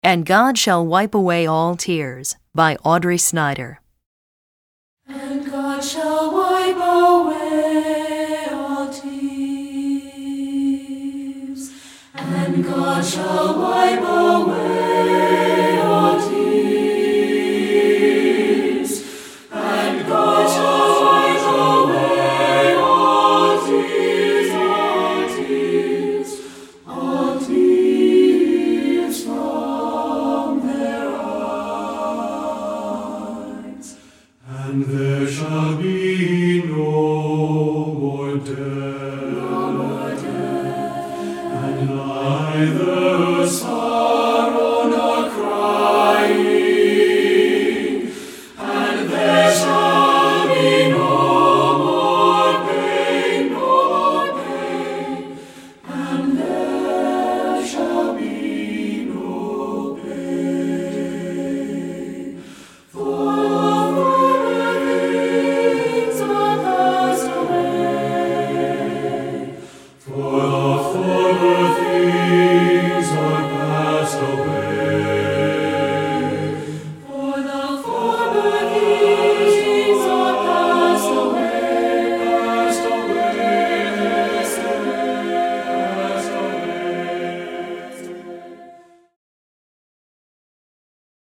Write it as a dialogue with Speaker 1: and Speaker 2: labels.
Speaker 1: And God Shall Wipe Away All Tears by Audrey Snyder.
Speaker 2: And God shall wipe away all tears. And God shall wipe away all tears. And God shall wipe away all tears, all tears, all tears from their eyes. And there shall be